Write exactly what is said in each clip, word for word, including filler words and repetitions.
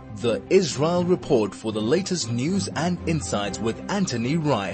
The Israel Report for the latest news and insights with Anthony Reich.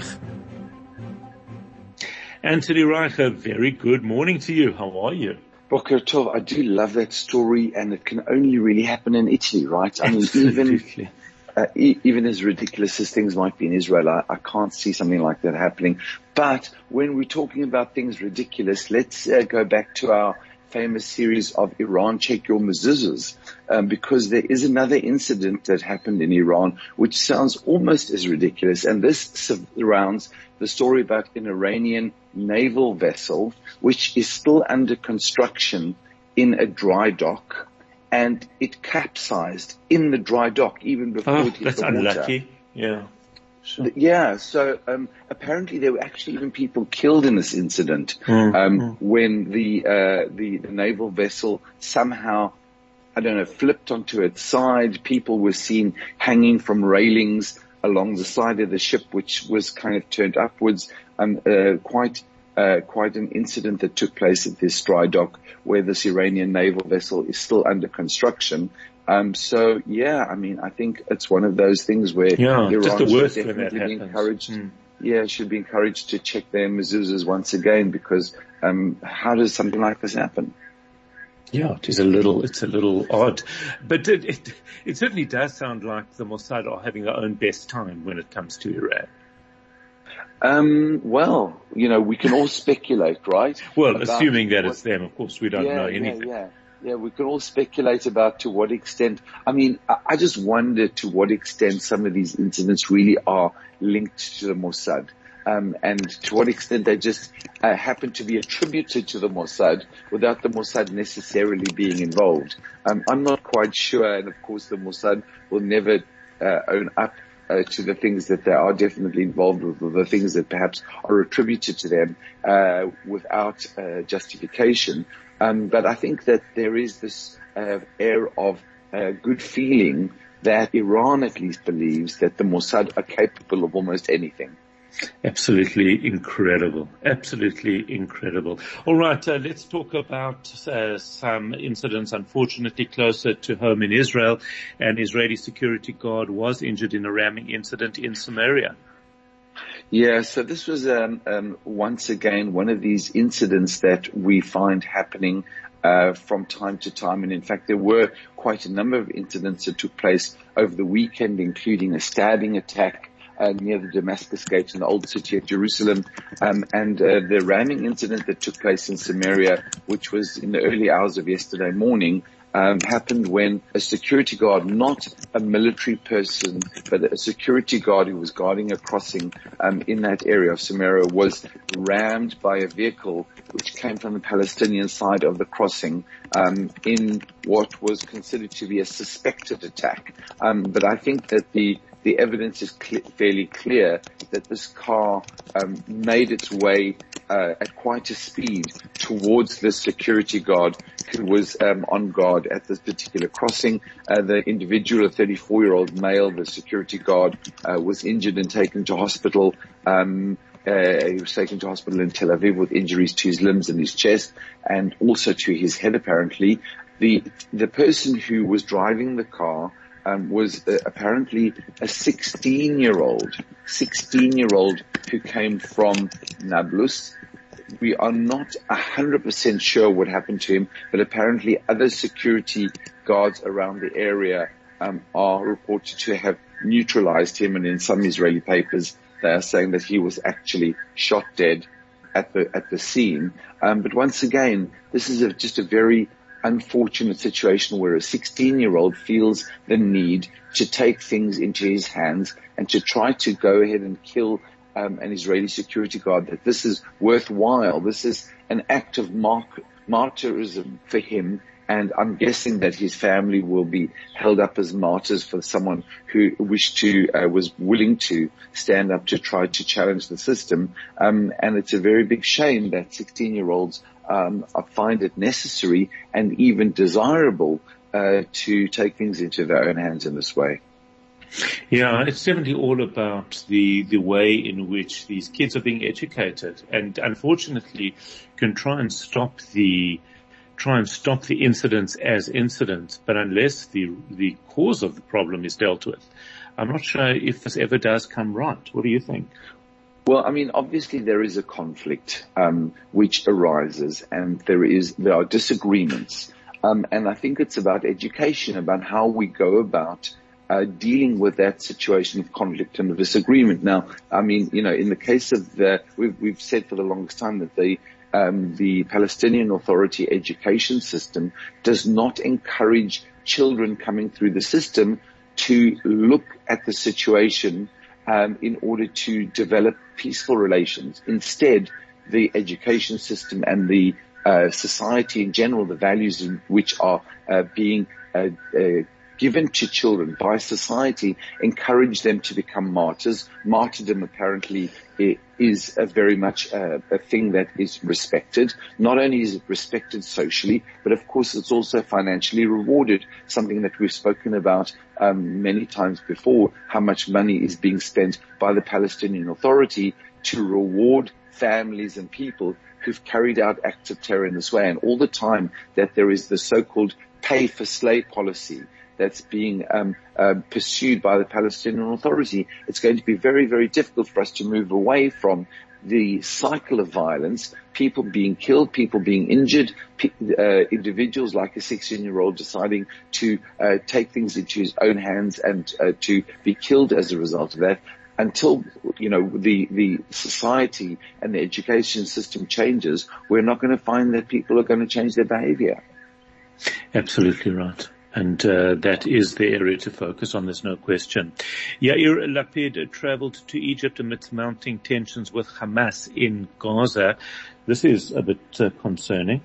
Anthony Reich, a very good morning to you. How are you? Boker Tov, I do love that story, and it can only really happen in Italy, right? I mean, even uh, e- even as ridiculous as things might be in Israel, I, I can't see something like that happening. But when we're talking about things ridiculous, let's uh, go back to our famous series of Iran Check Your Mezuzahs, um, because there is another incident that happened in Iran which sounds almost as ridiculous, and this surrounds the story about an Iranian naval vessel which is still under construction in a dry dock, and it capsized in the dry dock even before oh, it hit that's the water. Unlucky. Yeah. Sure. Yeah, so um, apparently there were actually even people killed in this incident mm, um, mm. when the, uh, the the naval vessel somehow, I don't know, flipped onto its side. People were seen hanging from railings along the side of the ship, which was kind of turned upwards. Um, uh, quite uh, quite an incident that took place at this dry dock where this Iranian naval vessel is still under construction. Um, so yeah, I mean, I think it's one of those things where yeah, Iran just the worst should when that definitely be happens. encouraged. Mm. Yeah, should be encouraged to check their mezuzahs once again, because um, how does something like this happen? Yeah, it is a little, it's a little odd, but it, it, it certainly does sound like the Mossad are having their own best time when it comes to Iran. Um, well, you know, we can all speculate, right? Well, assuming that what, it's them, of course, we don't yeah, know anything. Yeah, yeah. Yeah, we can all speculate about to what extent. I mean, I, I just wonder to what extent some of these incidents really are linked to the Mossad, um, and to what extent they just uh, happen to be attributed to the Mossad without the Mossad necessarily being involved. Um, I'm not quite sure, and of course the Mossad will never uh, own up Uh, to the things that they are definitely involved with, or the things that perhaps are attributed to them uh, without uh, justification. Um, but I think that there is this uh, air of uh, good feeling that Iran at least believes that the Mossad are capable of almost anything. Absolutely incredible. Absolutely incredible. All right, uh, let's talk about uh, some incidents, unfortunately, closer to home in Israel. An Israeli security guard was injured in a ramming incident in Samaria. Yeah, so this was um, um, once again one of these incidents that we find happening uh, from time to time. And in fact, there were quite a number of incidents that took place over the weekend, including a stabbing attack Uh, near the Damascus Gate in the old city of Jerusalem, um, and uh, the ramming incident that took place in Samaria, which was in the early hours of yesterday morning, um, happened when a security guard, not a military person, but a security guard who was guarding a crossing um, in that area of Samaria, was rammed by a vehicle which came from the Palestinian side of the crossing um, in what was considered to be a suspected attack. Um, but I think that the The evidence is cl- fairly clear that this car um, made its way uh, at quite a speed towards the security guard who was um, on guard at this particular crossing. Uh, the individual, a thirty-four-year-old male, the security guard, uh, was injured and taken to hospital. Um, uh, he was taken to hospital in Tel Aviv with injuries to his limbs and his chest, and also to his head, apparently. The the person who was driving the car Um, was uh, apparently a sixteen-year-old, sixteen-year-old who came from Nablus. We are not one hundred percent sure what happened to him, but apparently other security guards around the area um, are reported to have neutralized him, and in some Israeli papers they are saying that he was actually shot dead at the at the scene. Um, but once again, this is a, just a very unfortunate situation where a sixteen-year-old feels the need to take things into his hands and to try to go ahead and kill um, an Israeli security guard, that this is worthwhile. This is an act of mark- martyrism for him, and I'm guessing that his family will be held up as martyrs for someone who wished to, uh, was willing to stand up to try to challenge the system. Um, and it's a very big shame that sixteen-year-olds Um, I find it necessary and even desirable uh, to take things into their own hands in this way. Yeah, it's definitely all about the the way in which these kids are being educated, and unfortunately can try and stop the try and stop the incidents as incidents, but unless the the cause of the problem is dealt with, I'm not sure if this ever does come right. What do you think? Well, I mean, obviously there is a conflict um, which arises, and there is there are disagreements, um, and I think it's about education, about how we go about uh, dealing with that situation of conflict and of disagreement. Now, I mean, you know, in the case of the, we've, we've said for the longest time that the um, the Palestinian Authority education system does not encourage children coming through the system to look at the situation Um, in order to develop peaceful relations. Instead, the education system and the uh, society in general, the values in which are uh, being uh, uh, given to children by society, encourage them to become martyrs. Martyrdom apparently is a very much uh, a thing that is respected. Not only is it respected socially, but of course it's also financially rewarded, something that we've spoken about um, many times before, how much money is being spent by the Palestinian Authority to reward families and people who've carried out acts of terror in this way. And all the time that there is the so-called pay for slay policy that's being um, uh, pursued by the Palestinian Authority, it's going to be very, very difficult for us to move away from the cycle of violence, people being killed, people being injured, pe- uh, individuals like a sixteen-year-old deciding to uh, take things into his own hands and uh, to be killed as a result of that. Until, you know, the, the society and the education system changes, we're not going to find that people are going to change their behavior. Absolutely right. And uh, that is the area to focus on, there's no question. Yair Lapid traveled to Egypt amidst mounting tensions with Hamas in Gaza. This is a bit uh, concerning.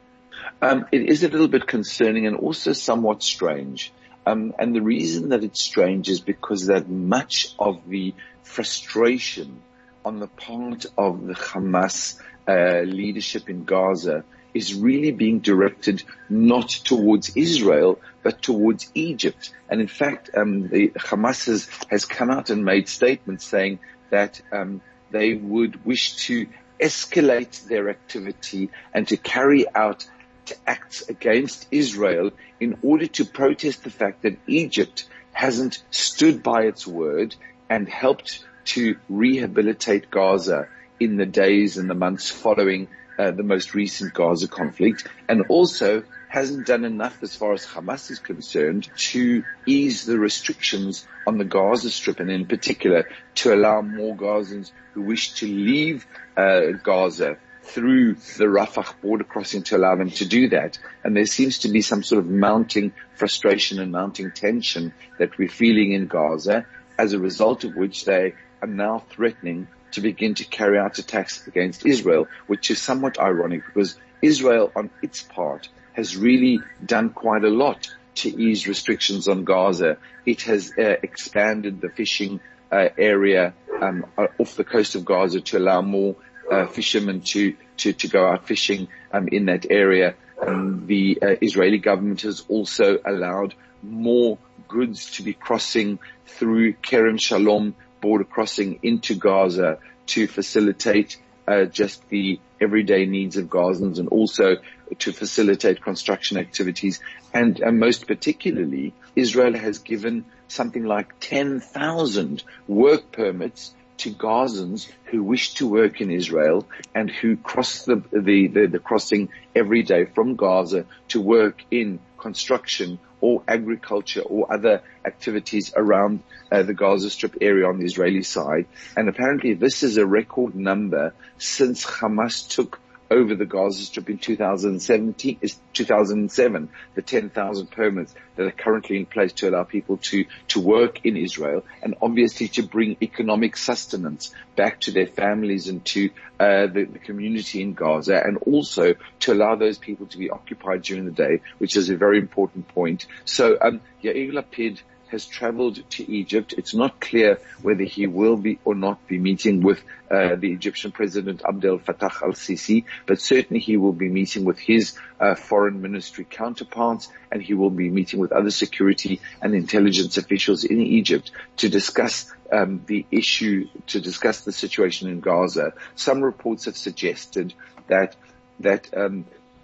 Um, it is a little bit concerning and also somewhat strange. Um, and the reason that it's strange is because that much of the frustration on the part of the Hamas uh, leadership in Gaza is really being directed not towards Israel, but towards Egypt. And in fact, um, the Hamas has, has come out and made statements saying that um, they would wish to escalate their activity and to carry out acts against Israel in order to protest the fact that Egypt hasn't stood by its word and helped to rehabilitate Gaza in the days and the months following uh, the most recent Gaza conflict, and also hasn't done enough as far as Hamas is concerned to ease the restrictions on the Gaza Strip, and in particular to allow more Gazans who wish to leave uh, Gaza through the Rafah border crossing to allow them to do that. And there seems to be some sort of mounting frustration and mounting tension that we're feeling in Gaza, as a result of which they are now threatening to begin to carry out attacks against Israel, which is somewhat ironic because Israel on its part has really done quite a lot to ease restrictions on Gaza. It has uh, expanded the fishing uh, area um, off the coast of Gaza to allow more uh, fishermen to, to, to go out fishing um, in that area. Um, the uh, Israeli government has also allowed more goods to be crossing through Kerem Shalom border crossing into Gaza to facilitate uh, just the everyday needs of Gazans, and also to facilitate construction activities. And, and most particularly, Israel has given something like ten thousand work permits to Gazans who wish to work in Israel and who cross the, the, the, the crossing every day from Gaza to work in construction or agriculture or other activities around uh, the Gaza Strip area on the Israeli side. And apparently this is a record number since Hamas took over the Gaza Strip in two thousand seventeen, is two thousand seven, the ten thousand permits that are currently in place to allow people to, to work in Israel, and obviously to bring economic sustenance back to their families and to uh, the, the community in Gaza, and also to allow those people to be occupied during the day, which is a very important point. So um, Yair Lapid has traveled to Egypt. It's not clear whether he will be or not be meeting with uh, the Egyptian President Abdel Fattah al-Sisi, but certainly he will be meeting with his uh, foreign ministry counterparts, and he will be meeting with other security and intelligence officials in Egypt to discuss um, the issue, to discuss the situation in Gaza. Some reports have suggested that that um,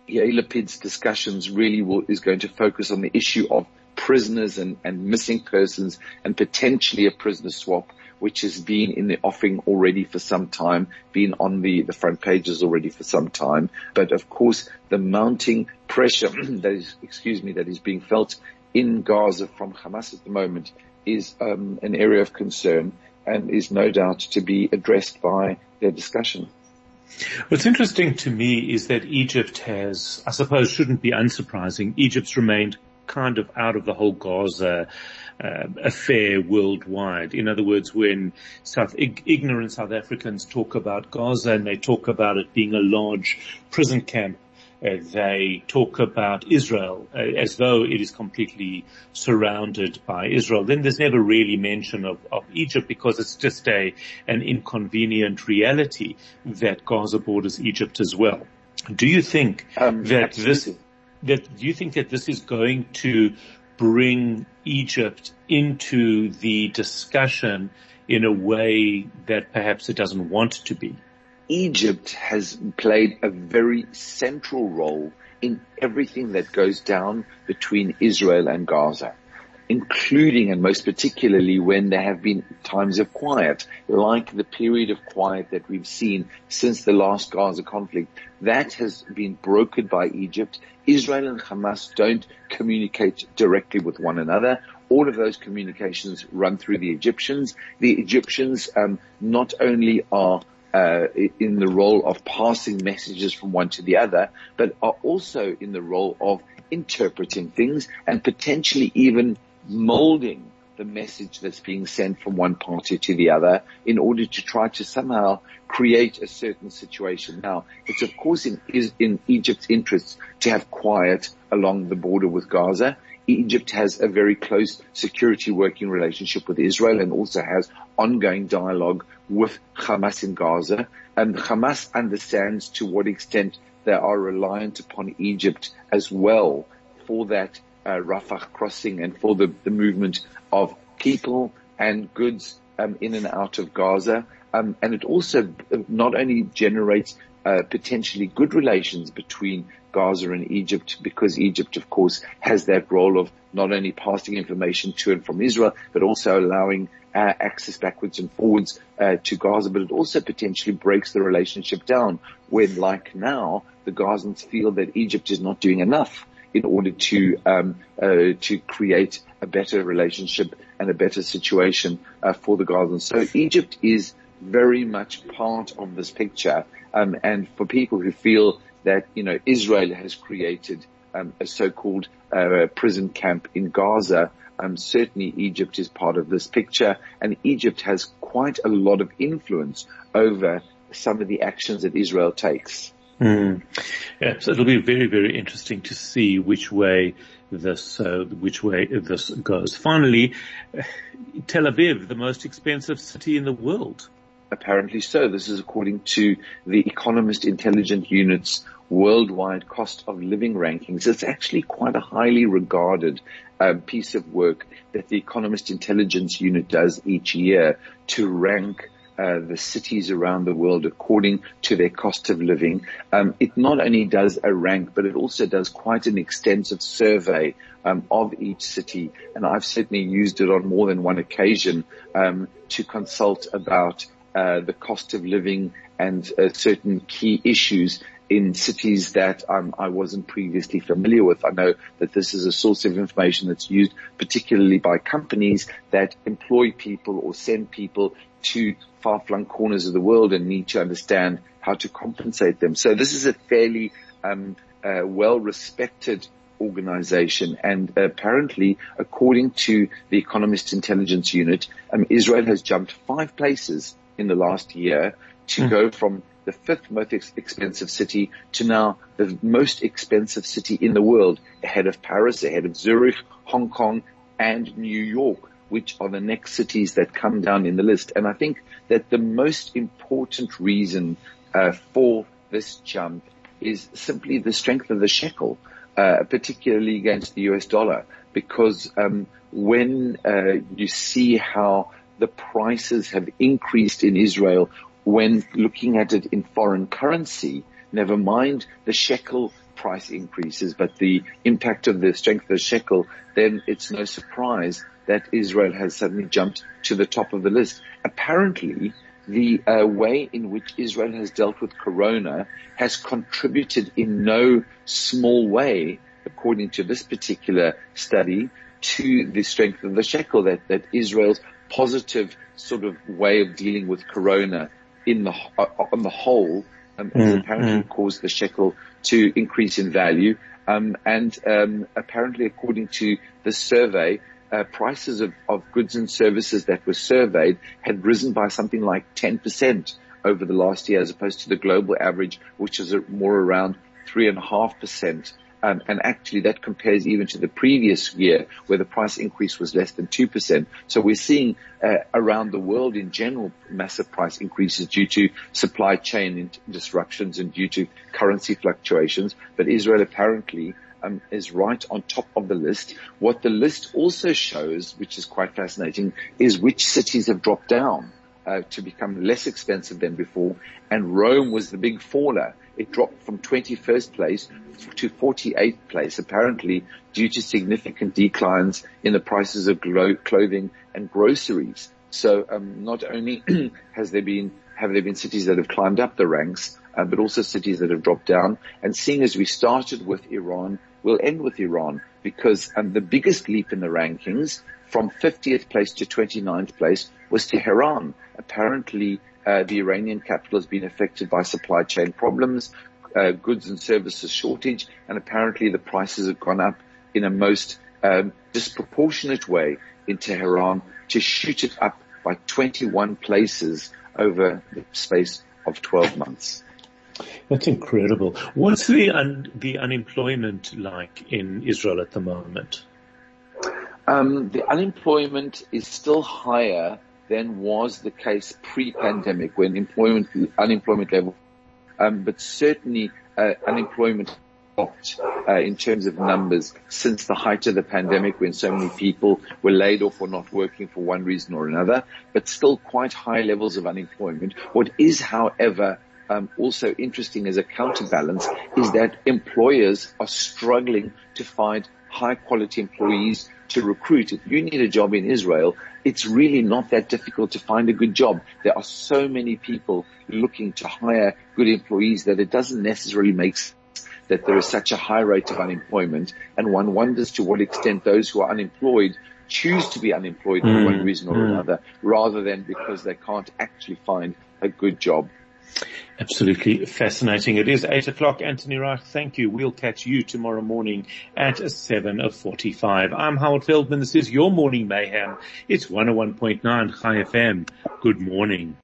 Yair Lapid's discussions really will, is going to focus on the issue of prisoners and, and missing persons and potentially a prisoner swap, which has been in the offing already for some time, been on the, the front pages already for some time. But of course, the mounting pressure that is, excuse me, that is being felt in Gaza from Hamas at the moment is um, an area of concern and is no doubt to be addressed by their discussion. What's interesting to me is that Egypt has, I suppose shouldn't be unsurprising, Egypt's remained kind of out of the whole Gaza uh, affair worldwide. In other words, when South ig- ignorant South Africans talk about Gaza and they talk about it being a large prison camp, uh, they talk about Israel uh, as though it is completely surrounded by Israel. Then there's never really mention of, of Egypt because it's just a an inconvenient reality that Gaza borders Egypt as well. Do you think um, that absolutely. this That, do you think that this is going to bring Egypt into the discussion in a way that perhaps it doesn't want to be? Egypt has played a very central role in everything that goes down between Israel and Gaza, including and most particularly when there have been times of quiet, like the period of quiet that we've seen since the last Gaza conflict. That has been brokered by Egypt. Israel and Hamas don't communicate directly with one another. All of those communications run through the Egyptians. The Egyptians um, not only are uh, in the role of passing messages from one to the other, but are also in the role of interpreting things and potentially even molding the message that's being sent from one party to the other in order to try to somehow create a certain situation. Now, it's of course in, is in Egypt's interests to have quiet along the border with Gaza. Egypt has a very close security working relationship with Israel and also has ongoing dialogue with Hamas in Gaza. And Hamas understands to what extent they are reliant upon Egypt as well for that uh, Rafah crossing and for the, the movement of people and goods um, in and out of Gaza. Um, and it also not only generates uh, potentially good relations between Gaza and Egypt, because Egypt, of course, has that role of not only passing information to and from Israel, but also allowing uh, access backwards and forwards uh, to Gaza. But it also potentially breaks the relationship down when, like now, the Gazans feel that Egypt is not doing enough in order to um, uh, to create a better relationship and a better situation uh, for the Gazans. So Egypt is very much part of this picture, um, and for people who feel that, you know, Israel has created um, a so-called uh, prison camp in Gaza, um, certainly Egypt is part of this picture, and Egypt has quite a lot of influence over some of the actions that Israel takes. Mm. Yeah, so it'll be very, very interesting to see which way this, uh, which way this goes. Finally, Tel Aviv, the most expensive city in the world. Apparently so. This is according to the Economist Intelligence Unit's worldwide cost of living rankings. It's actually quite a highly regarded um, piece of work that the Economist Intelligence Unit does each year to rank uh, the cities around the world according to their cost of living. Um, it not only does a rank, but it also does quite an extensive survey um, of each city. And I've certainly used it on more than one occasion um, to consult about Uh, the cost of living and uh, certain key issues in cities that um, I wasn't previously familiar with. I know that this is a source of information that's used particularly by companies that employ people or send people to far-flung corners of the world and need to understand how to compensate them. So this is a fairly um, uh, well-respected organization, and apparently, according to the Economist Intelligence Unit, um, Israel has jumped five places in the last year to mm. go from the fifth most ex- expensive city to now the most expensive city in the world, ahead of Paris, ahead of Zurich, Hong Kong, and New York, which are the next cities that come down in the list. And I think that the most important reason uh, for this jump is simply the strength of the shekel, uh, particularly against the U S dollar, because um, when uh, you see how the prices have increased in Israel when looking at it in foreign currency, never mind the shekel price increases, but the impact of the strength of the shekel, then it's no surprise that Israel has suddenly jumped to the top of the list. Apparently, the uh, way in which Israel has dealt with corona has contributed in no small way, according to this particular study, to the strength of the shekel, that, that Israel's positive sort of way of dealing with corona in the, uh, on the whole, um, has mm, apparently mm. caused the shekel to increase in value. Um, and, um, apparently according to the survey, Uh, prices of, of goods and services that were surveyed had risen by something like ten percent over the last year, as opposed to the global average, which is more around three and a half percent. Um, and actually that compares even to the previous year, where the price increase was less than two percent. So we're seeing uh, around the world in general massive price increases due to supply chain disruptions and due to currency fluctuations. But Israel apparently Um, is right on top of the list. What the list also shows, which is quite fascinating, is which cities have dropped down uh, to become less expensive than before. And Rome was the big faller. It dropped from twenty-first place to forty-eighth place, apparently due to significant declines in the prices of glo- clothing and groceries. So um, not only has there been have there been cities that have climbed up the ranks, uh, but also cities that have dropped down. And seeing as we started with Iran, we'll end with Iran, because um, the biggest leap in the rankings from fiftieth place to twenty-ninth place was Tehran. Apparently, uh, the Iranian capital has been affected by supply chain problems, uh, goods and services shortage, and apparently the prices have gone up in a most um, disproportionate way in Tehran to shoot it up by twenty-one places over the space of twelve months. That's incredible. What's the un- the unemployment like in Israel at the moment? Um, the unemployment is still higher than was the case pre-pandemic, when employment unemployment level, um, but certainly uh, unemployment dropped uh, in terms of numbers since the height of the pandemic, when so many people were laid off or not working for one reason or another. But still quite high levels of unemployment. What is, however, Um, also interesting as a counterbalance is that employers are struggling to find high quality employees to recruit. If you need a job in Israel, it's really not that difficult to find a good job. There are so many people looking to hire good employees that it doesn't necessarily make sense that there is such a high rate of unemployment. And one wonders to what extent those who are unemployed choose to be unemployed for mm, one reason or mm. another, rather than because they can't actually find a good job. Absolutely fascinating. It is eight o'clock. Anthony Reich, thank you. We'll catch you tomorrow morning at seven forty-five. I'm Howard Feldman. This is your Morning Mayhem. It's one oh one point nine Chai F M. Good morning.